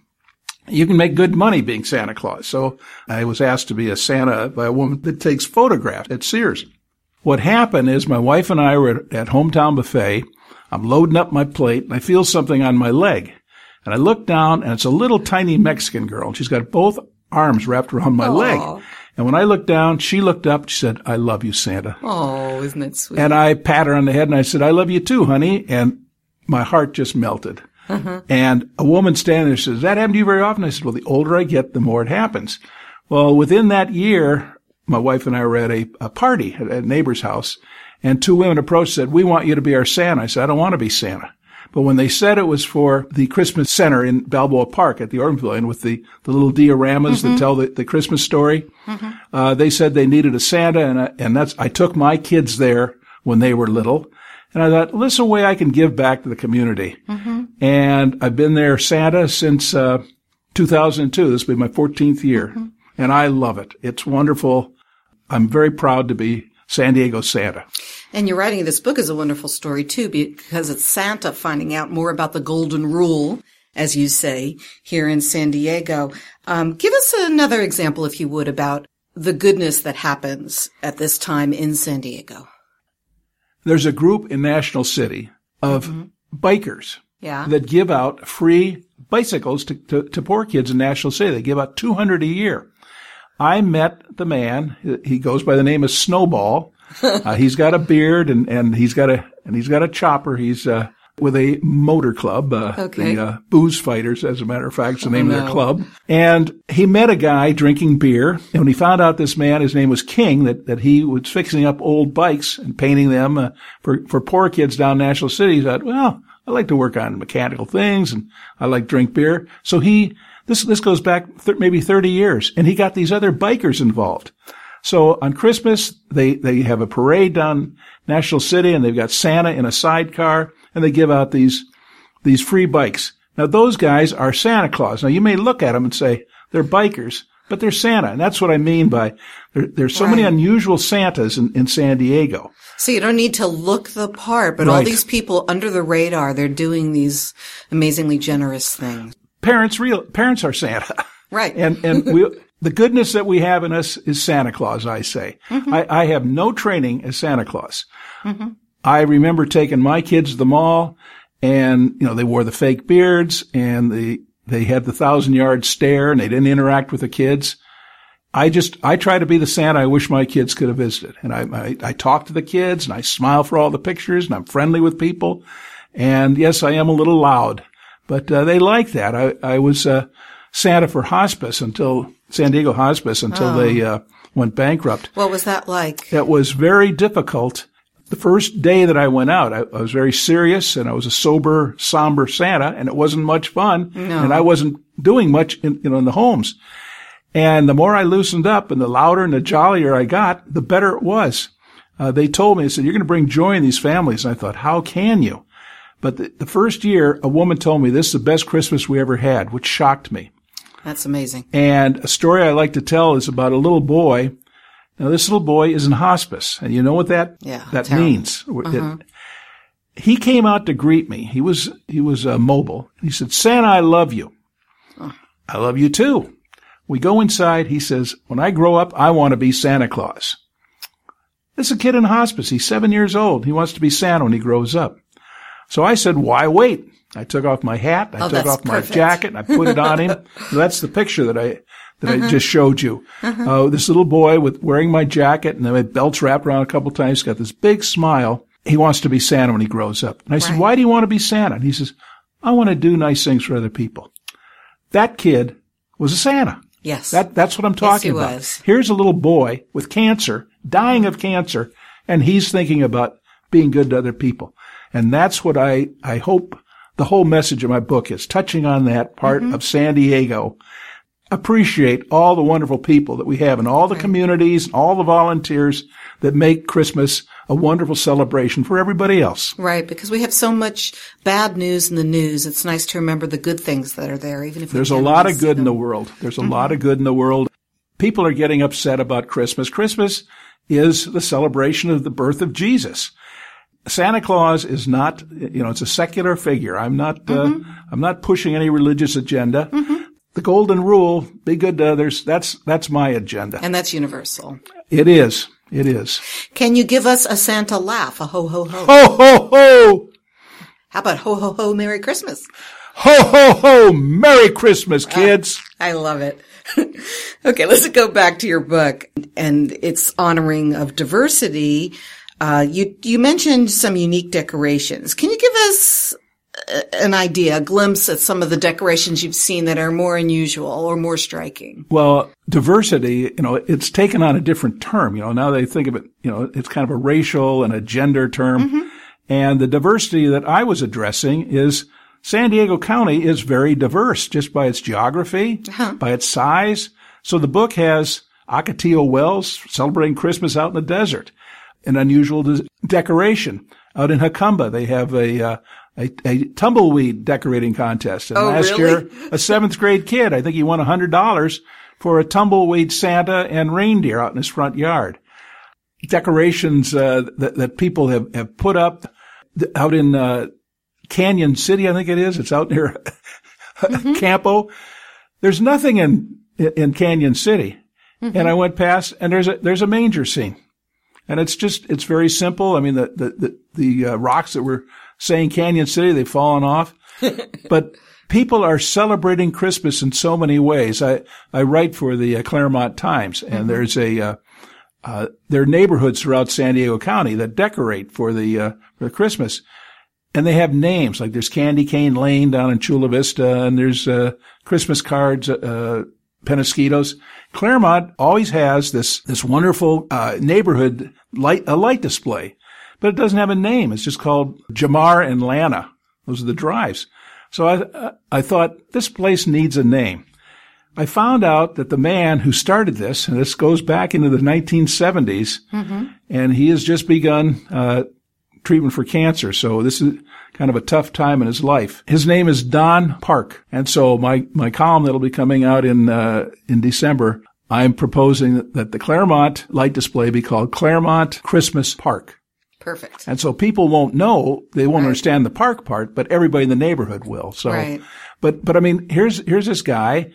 you can make good money being Santa Claus. So I was asked to be a Santa by a woman that takes photographs at Sears. What happened is my wife and I were at Hometown Buffet. I'm loading up my plate and I feel something on my leg. And I look down and it's a little tiny Mexican girl and she's got both arms wrapped around my leg. And when I looked down, she looked up, she said, "I love you, Santa." Oh, isn't that sweet? And I pat her on the head and I said, "I love you too, honey." And my heart just melted. Uh-huh. And a woman standing there says, "Does that happen to you very often?" I said, "Well, the older I get, the more it happens." Well, within that year, my wife and I were at a party at a neighbor's house, and two women approached and said, "We want you to be our Santa." I said, "I don't want to be Santa." But when they said it was for the Christmas Center in Balboa Park at the Organ Pavilion with the little dioramas that tell the Christmas story, they said they needed a Santa, and I took my kids there when they were little. And I thought, well, this is a way I can give back to the community. And I've been there Santa since 2002. This will be my 14th year. And I love it. It's wonderful. I'm very proud to be San Diego Santa. And your writing of this book is a wonderful story, too, because it's Santa finding out more about the golden rule, as you say, here in San Diego. Give us another example, if you would, about the goodness that happens at this time in San Diego. There's a group in National City of bikers that give out free bicycles to poor kids in National City. They give out 200 a year. I met the man. He goes by the name of Snowball. He's got a beard and he's got a chopper. He's with a motor club, the Booze Fighters, as a matter of fact, is the name of their club. And he met a guy drinking beer. And when he found out this man, his name was King, that he was fixing up old bikes and painting them for poor kids down National City, he thought, well, I like to work on mechanical things and I like to drink beer. So this goes back maybe 30 years, and he got these other bikers involved. So on Christmas, they have a parade down National City, and they've got Santa in a sidecar, and they give out these free bikes. Now, those guys are Santa Claus. Now, you may look at them and say they're bikers, but they're Santa, and that's what I mean by there's so many unusual Santas in San Diego. So you don't need to look the part, but all these people under the radar, they're doing these amazingly generous things. Parents are Santa. Right. And the goodness that we have in us is Santa Claus, I say. I have no training as Santa Claus. I remember taking my kids to the mall, and, they wore the fake beards, and they had the 1,000-yard stare, and they didn't interact with the kids. I try to be the Santa I wish my kids could have visited. And I talk to the kids, and I smile for all the pictures, and I'm friendly with people. And yes, I am a little loud, but they like that. I was Santa for hospice until San Diego Hospice until they went bankrupt. What was that like? It was very difficult. The first day that I went out, I was very serious, and I was a sober, somber Santa, and it wasn't much fun. No. And I wasn't doing much in the homes. And the more I loosened up and the louder and the jollier I got, the better it was. They told me, they said, "You're going to bring joy in these families." And I thought, how can you? But the first year, a woman told me, "This is the best Christmas we ever had," which shocked me. That's amazing. And a story I like to tell is about a little boy. Now, this little boy is in hospice, and you know what that means. He came out to greet me. He was mobile. He said, "Santa, I love you." "I love you too." We go inside. He says, "When I grow up, I want to be Santa Claus." This is a kid in hospice. He's 7 years old. He wants to be Santa when he grows up. So I said, "Why wait?" I took off my hat. I took off my jacket, and I put it on him. That's the picture that I just showed you. This little boy wearing my jacket, and then my belt's wrapped around a couple times. He's got this big smile. He wants to be Santa when he grows up. And I said, "Why do you want to be Santa?" And he says, "I want to do nice things for other people." That kid was a Santa. Yes. That's what I'm talking about. Was. Here's a little boy with cancer, dying of cancer, and he's thinking about being good to other people. And that's what I hope the whole message of my book is, touching on that part of San Diego. Appreciate all the wonderful people that we have and all the communities and all the volunteers that make Christmas a wonderful celebration for everybody else. Right, because we have so much bad news in the news. It's nice to remember the good things that are there, even if there's a lot of good in the world. There's a lot of good in the world. people are getting upset about Christmas. Christmas is the celebration of the birth of Jesus. Santa Claus is not, it's a secular figure. I'm not pushing any religious agenda. The golden rule, be good to others, that's my agenda. And that's universal. It is. It is. Can you give us a Santa laugh? A ho, ho, ho. Ho, ho, ho. How about ho, ho, ho, Merry Christmas? Ho, ho, ho, Merry Christmas, kids. I love it. Okay, let's go back to your book and its honoring of diversity. You mentioned some unique decorations. Can you give us an idea, a glimpse at some of the decorations you've seen that are more unusual or more striking? Well, diversity, it's taken on a different term. Now they think of it, it's kind of a racial and a gender term. And the diversity that I was addressing is San Diego County is very diverse just by its geography, by its size. So the book has Ocotillo Wells celebrating Christmas out in the desert, an unusual decoration. Out in Jacumba, they have a tumbleweed decorating contest. And last year, a 7th grade kid, I think he won $100 for a tumbleweed Santa and reindeer out in his front yard. Decorations that people have put up out in Canyon City, I think it is. It's out near Campo. There's nothing in Canyon City. And I went past and there's a manger scene. And it's very simple. I mean, the rocks that were saying Canyon City, they've fallen off. But people are celebrating Christmas in so many ways. I write for the Claremont Times, and there's there are neighborhoods throughout San Diego County that decorate for Christmas. And they have names, like there's Candy Cane Lane down in Chula Vista, and there's Christmas cards, Penasquitos. Claremont always has this wonderful neighborhood light display, but it doesn't have a name. It's just called Jamar and Lana. Those are the drives. So I thought this place needs a name. I found out that the man who started this, and this goes back into the 1970s, and he has just begun treatment for cancer. So this is kind of a tough time in his life. His name is Don Park. And so my column that'll be coming out in December, I'm proposing that the Claremont light display be called Claremont Christmas Park. Perfect. And so people won't know, they won't understand the park part, but everybody in the neighborhood will. So, but I mean, here's this guy.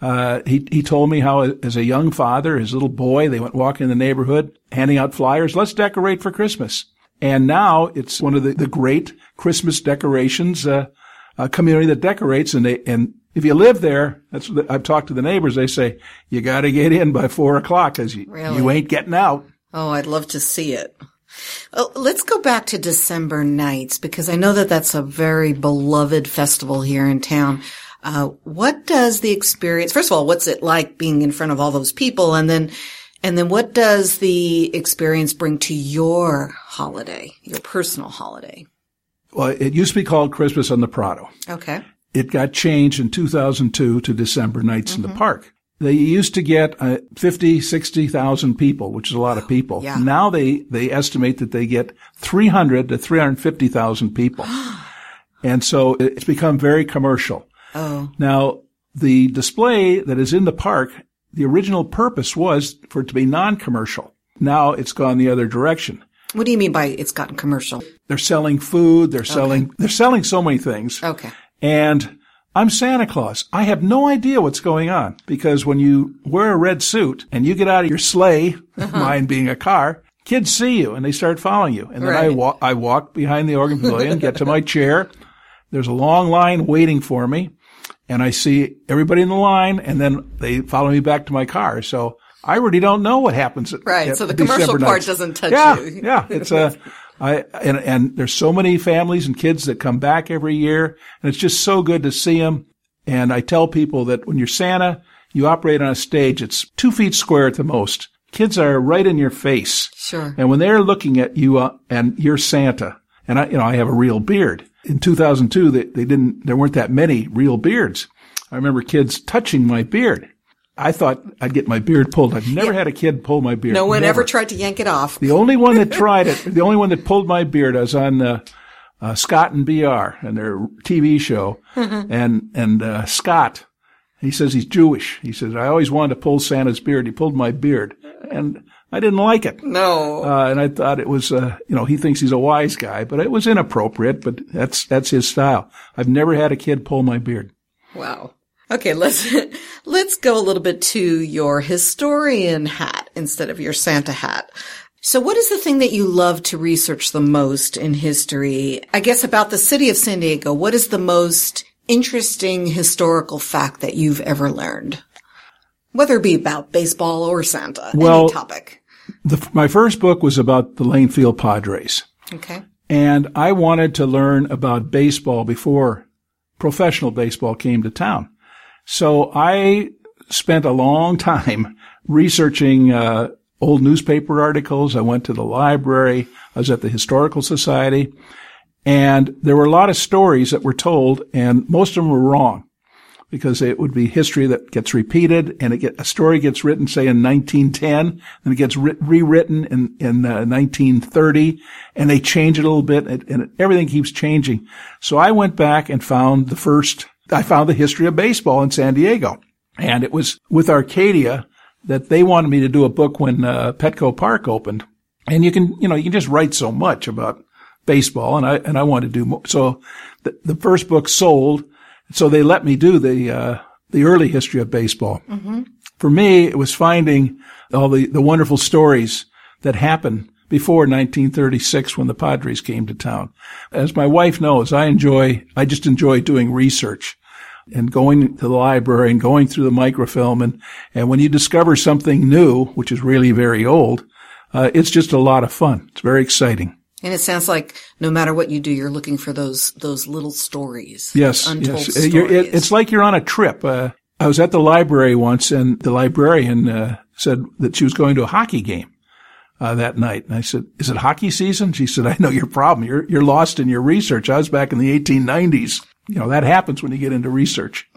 He told me how as a young father, his little boy, they went walking in the neighborhood, handing out flyers. Let's decorate for Christmas. And now it's one of the great Christmas decorations, a community that decorates. And if you live there, I've talked to the neighbors. They say, you got to get in by 4:00 because you ain't getting out. Oh, I'd love to see it. Oh, let's go back to December Nights, because I know that that's a very beloved festival here in town. What does the experience, first of all, what's it like being in front of all those people? And then what does the experience bring to your holiday, your personal holiday? Well, it used to be called Christmas on the Prado. Okay. It got changed in 2002 to December Nights in the Park. They used to get 50, 60,000 people, which is a lot of people. Yeah. Now they estimate that they get 300 to 350,000 people. And so it's become very commercial. Oh. Now, the display that is in the park, the original purpose was for it to be non-commercial. Now it's gone the other direction. What do you mean by it's gotten commercial? They're selling food. They're selling so many things. Okay. And I'm Santa Claus. I have no idea what's going on, because when you wear a red suit and you get out of your sleigh, mine being a car, kids see you and they start following you. And then I walk behind the Organ Pavilion, get to my chair. There's a long line waiting for me, and I see everybody in the line, and then they follow me back to my car. So I really don't know what happens at so the December commercial part nights. doesn't touch you. Yeah. It's and there's so many families and kids that come back every year, and it's just so good to see them. And I tell people that when you're Santa, you operate on a stage. It's 2 feet square at the most. Kids are right in your face. Sure. And when they're looking at you and you're Santa, and I have a real beard. In 2002, there weren't that many real beards. I remember kids touching my beard. I thought I'd get my beard pulled. I've never had a kid pull my beard. No one ever tried to yank it off. The only one that tried it, the only one that pulled my beard, I was on Scott and BR and their TV show. And Scott He says he's Jewish. He says, I always wanted to pull Santa's beard. He pulled my beard. And I didn't like it. No. And I thought it was, he thinks he's a wise guy, but it was inappropriate, but that's his style. I've never had a kid pull my beard. Wow. Okay, let's go a little bit to your historian hat instead of your Santa hat. So what is the thing that you love to research the most in history? I guess about the city of San Diego, what is the most interesting historical fact that you've ever learned? Whether it be about baseball or Santa, any topic. My first book was about the Lanefield Padres. Okay. And I wanted to learn about baseball before professional baseball came to town. So I spent a long time researching old newspaper articles. I went to the library. I was at the Historical Society. And there were a lot of stories that were told, and most of them were wrong because it would be history that gets repeated, and a story gets written, say, in 1910, and it gets rewritten in 1930, and they change it a little bit, and everything keeps changing. So I went back and found the history of baseball in San Diego. And it was with Arcadia that they wanted me to do a book when Petco Park opened. And you can just write so much about baseball, and I wanted to do more. So the first book sold, so they let me do the early history of baseball. Mm-hmm. For me, it was finding all the wonderful stories that happened before 1936 when the Padres came to town. As my wife knows, I just enjoy doing research and going to the library and going through the microfilm. And when you discover something new, which is really very old, it's just a lot of fun. It's very exciting. And it sounds like no matter what you do, you're looking for those little stories. Yes, untold yes. stories. It's like you're on a trip. I was at the library once, and the librarian said that she was going to a hockey game that night. And I said, "Is it hockey season?" She said, "I know your problem. You're lost in your research. I was back in the 1890s. That happens when you get into research."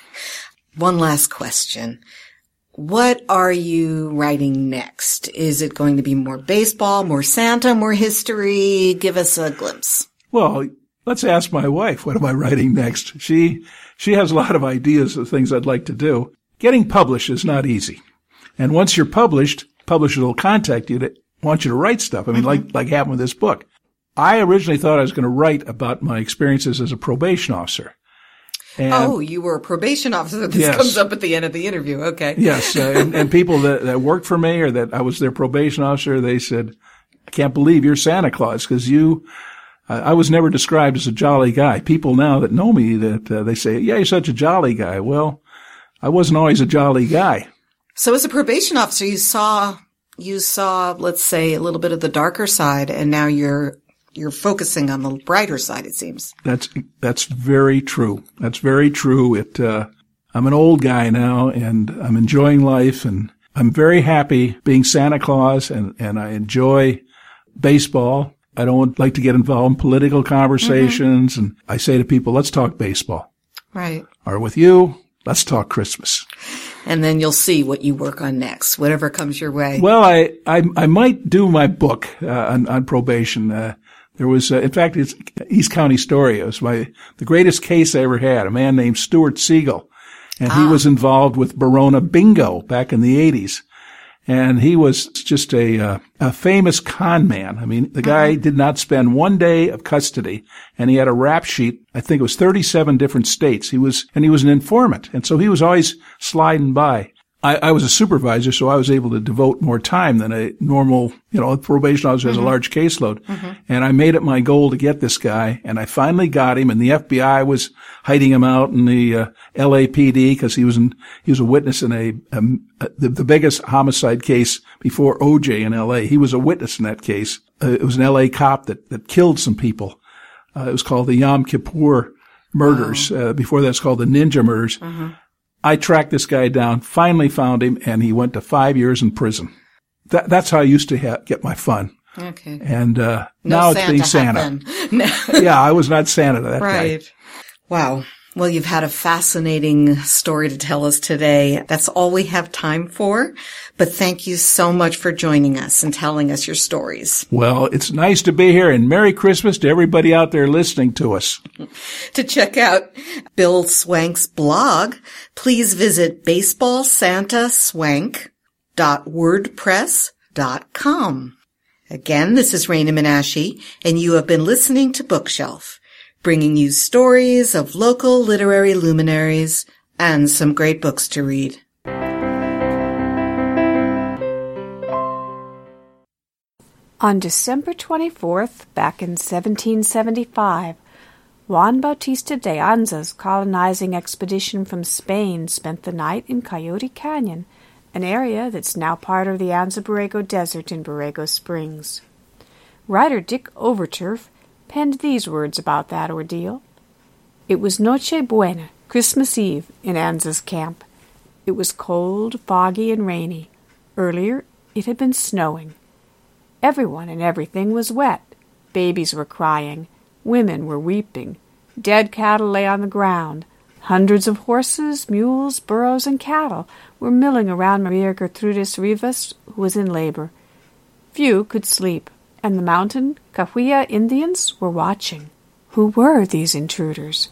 One last question. What are you writing next? Is it going to be more baseball, more Santa, more history? Give us a glimpse. Well, let's ask my wife, what am I writing next? She has a lot of ideas of things I'd like to do. Getting published is not easy. And once you're published, publishers will contact you to want you to write stuff. I mean, like happened with this book. I originally thought I was going to write about my experiences as a probation officer. And you were a probation officer. This comes up at the end of the interview. Okay. Yes. And people that worked for me or that I was their probation officer, they said, "I can't believe you're Santa Claus because I was never described as a jolly guy." People now that know me that they say, "Yeah, you're such a jolly guy." Well, I wasn't always a jolly guy. So as a probation officer, you saw, let's say, a little bit of the darker side, and now you're focusing on the brighter side, it seems. That's very true. That's very true. I'm an old guy now, and I'm enjoying life, and I'm very happy being Santa Claus, and I enjoy baseball. I don't like to get involved in political conversations, and I say to people, let's talk baseball. Right. Or with you, let's talk Christmas. And then you'll see what you work on next, whatever comes your way. Well, I might do my book on probation. There was, in fact, it's East County Story. It was the greatest case I ever had, a man named Stuart Siegel. And he was involved with Barona Bingo back in the 80s. And he was just a famous con man. I mean, the guy did not spend one day of custody, and he had a rap sheet. I think it was 37 different states. He was an informant. And so he was always sliding by. I was a supervisor, so I was able to devote more time than a normal, a probation officer has a large caseload. And I made it my goal to get this guy, and I finally got him, and the FBI was hiding him out in the LAPD because he was a witness in the biggest homicide case before OJ in LA. He was a witness in that case. It was an LA cop that killed some people. It was called the Yom Kippur murders. Before that, it's called the Ninja murders. I tracked this guy down, finally found him, and he went to 5 years in prison. That's how I used to get my fun. Okay. And now it's being Santa. No. Yeah, I was not Santa, that guy. Right. Wow. Well, you've had a fascinating story to tell us today. That's all we have time for, but thank you so much for joining us and telling us your stories. Well, it's nice to be here, and Merry Christmas to everybody out there listening to us. To check out Bill Swank's blog, please visit baseballsantaswank.wordpress.com. Again, this is Raina Menashe, and you have been listening to Bookshelf, bringing you stories of local literary luminaries and some great books to read. On December 24th, back in 1775, Juan Bautista de Anza's colonizing expedition from Spain spent the night in Coyote Canyon, an area that's now part of the Anza-Borrego Desert in Borrego Springs. Writer Dick Overturf penned these words about that ordeal. It was Noche Buena, Christmas Eve, in Anza's camp. It was cold, foggy, and rainy. Earlier, it had been snowing. Everyone and everything was wet. Babies were crying. Women were weeping. Dead cattle lay on the ground. Hundreds of horses, mules, burros, and cattle were milling around Maria Gertrudis Rivas, who was in labor. Few could sleep, and the mountain Cahuilla Indians were watching. Who were these intruders?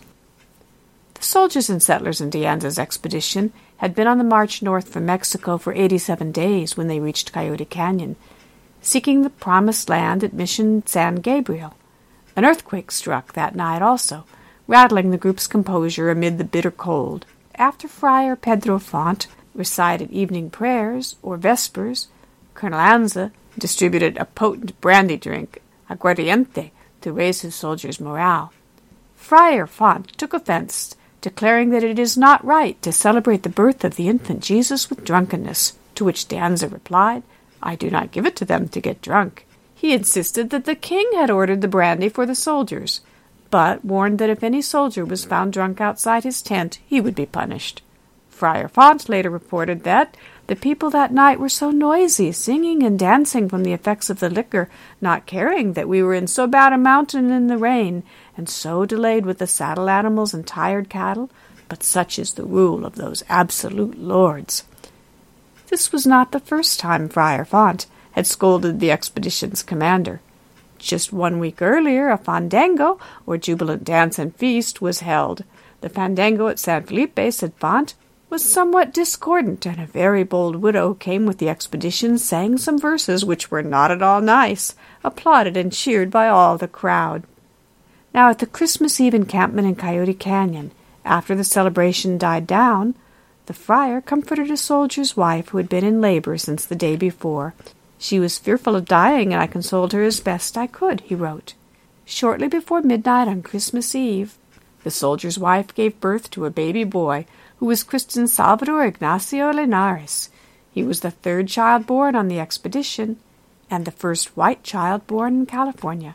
The soldiers and settlers in De Anza's expedition had been on the march north from Mexico for 87 days when they reached Coyote Canyon, seeking the promised land at Mission San Gabriel. An earthquake struck that night also, rattling the group's composure amid the bitter cold. After Friar Pedro Font recited evening prayers, or vespers, Colonel Anza distributed a potent brandy drink, aguardiente, to raise his soldiers' morale. Friar Font took offense, declaring that it is not right to celebrate the birth of the infant Jesus with drunkenness, to which De Anza replied, "I do not give it to them to get drunk." He insisted that the king had ordered the brandy for the soldiers, but warned that if any soldier was found drunk outside his tent, he would be punished. Friar Font later reported that the people that night were so noisy, singing and dancing from the effects of the liquor, not caring that we were in so bad a mountain in the rain, and so delayed with the saddle animals and tired cattle, but such is the rule of those absolute lords. This was not the first time Friar Font had scolded the expedition's commander. Just 1 week earlier, a fandango, or jubilant dance and feast, was held. The fandango at San Felipe, said Font, was somewhat discordant, and a very bold widow came with the expedition, sang some verses which were not at all nice, applauded and cheered by all the crowd. Now at the Christmas Eve encampment in Coyote Canyon, after the celebration died down, the friar comforted a soldier's wife who had been in labor since the day before. She was fearful of dying, and I consoled her as best I could, he wrote. Shortly before midnight on Christmas Eve, the soldier's wife gave birth to a baby boy, who was christened Salvador Ignacio Linares. He was the third child born on the expedition, and the first white child born in California.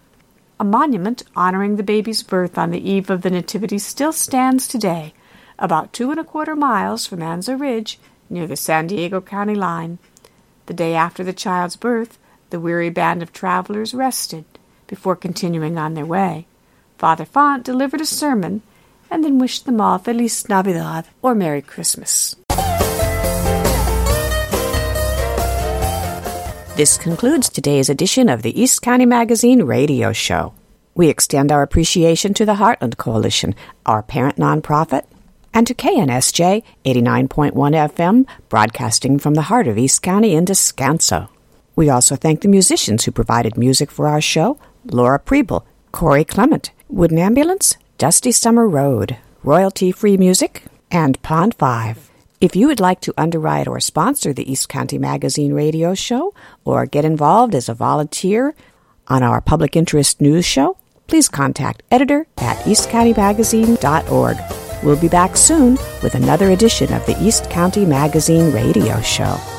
A monument honoring the baby's birth on the eve of the Nativity still stands today, about 2¼ miles from Anza Ridge, near the San Diego County line. The day after the child's birth, the weary band of travelers rested before continuing on their way. Father Font delivered a sermon and then wished them all Feliz Navidad, or Merry Christmas. This concludes today's edition of the East County Magazine radio show. We extend our appreciation to the Heartland Coalition, our parent nonprofit, and to KNSJ 89.1 FM, broadcasting from the heart of East County in Descanso. We also thank the musicians who provided music for our show: Laura Preble, Corey Clement, Wooden Ambulance, Dusty Summer Road, royalty-free music, and Pond 5. If you would like to underwrite or sponsor the East County Magazine radio show, or get involved as a volunteer on our public interest news show, please contact editor@eastcountymagazine.org. We'll be back soon with another edition of the East County Magazine radio show.